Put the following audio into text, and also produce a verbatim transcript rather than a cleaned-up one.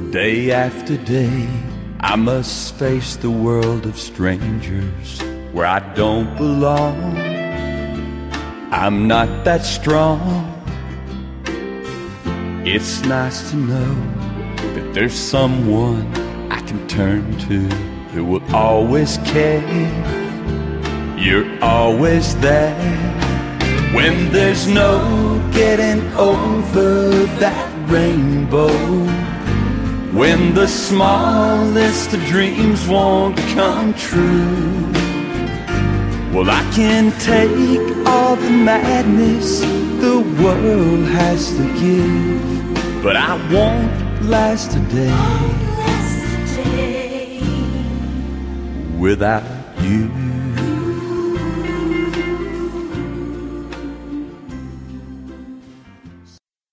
Day after day, I must face the world of strangers where I don't belong. I'm not that strong. It's nice to know that there's someone I can turn to who will always care. You're always there when there's no getting over that rainbow, when the smallest of dreams won't come true. Well, I can take all the madness the world has to give, but I won't last a day without you.